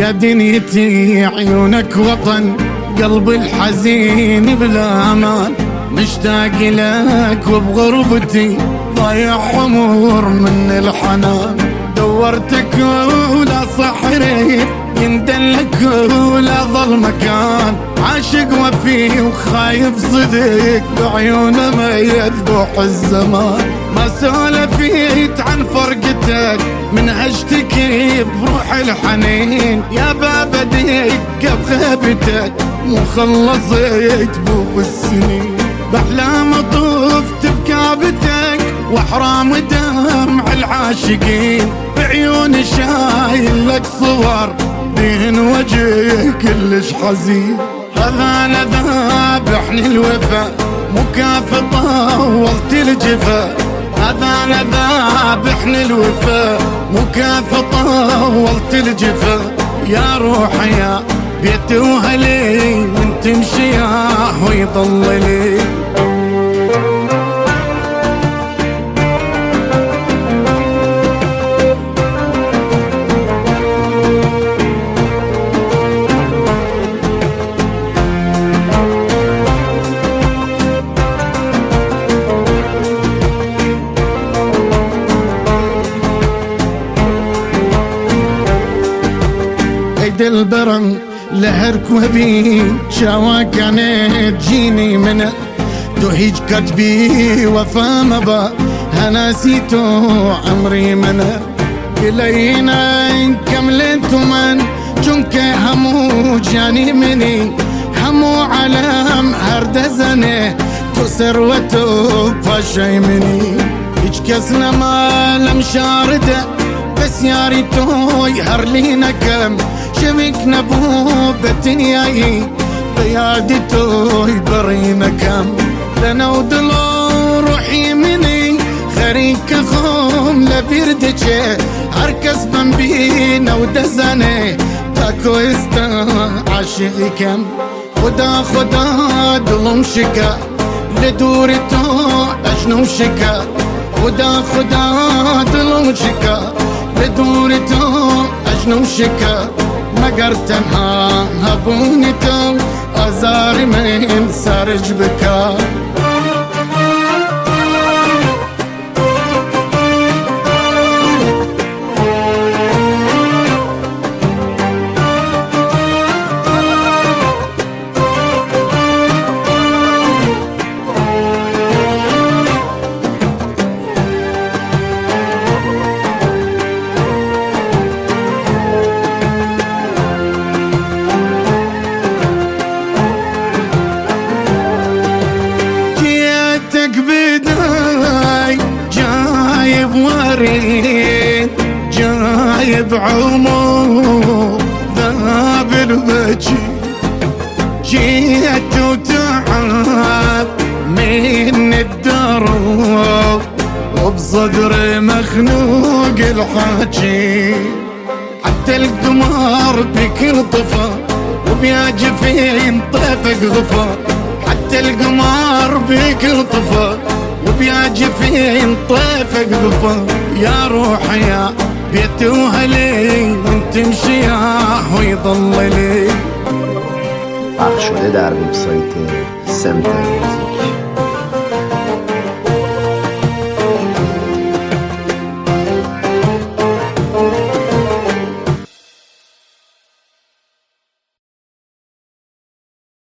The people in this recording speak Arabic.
يا دنيتي عيونك وطن، قلب الحزين بلا امان، مشتاق لك وبغربتي ضايع عمر من الحنان. دورتك ولا صحريت يندلك ولا ظل مكان، عاشق وفي وخايف صديق بعيونه ما يذبح الزمان. ما سولفيت عن فرقتك من اشتكي بروح الحنين، يا باب دقة بغيبتك مو خلصت بوب السنين. بأحلام طفت بكابتك واحرام دمع العاشقين، بعيون شايل لك صور بين وجهك كلش حزين. هذا ذابحني الوفا مكافأة طولت الجفا، هذا ذابحني الوفا مكافأة طولت الجفا. يا روحي يا بيت وهلي من تمشي ياه ويضل لي. عيد البرم لهر كوبي شاوا كانت جيني من تهيج كتبي وفا مبا هناسيتو عمري من إلينا كملت من جنك همو جاني مني همو علام هردزني تسروتو فاشي مني إيش كسنا ما لم شارده بس يا ريتو يهر لينا كم شبكنا بوبتنياي قيادتو يبرينا كم لنا ودلو روحي مني خريك خوم لبيردجي هركز بمبينا ودزاني تاكو استا عاشقي كم خدا دلوم شكا لدورتو اجنو شكا خدا دلوم شكا لدورتو اجنو شكا مقرتنها هبونتو ازاري من سارج بكا. وريد جايب عمر ذاب الوجه، جيت وتعب من الدرب وبصدري مخنوق الحكي. حتى القمر بكل طفى وبيا جفين طيفك غفى، حتى القمر بكل طفى وبيا جفين طيفك غفا. يا روحي يا بيت وهلي من تمشي ياه ويضل لي. پخش شده در وبسایت سمت موزیک.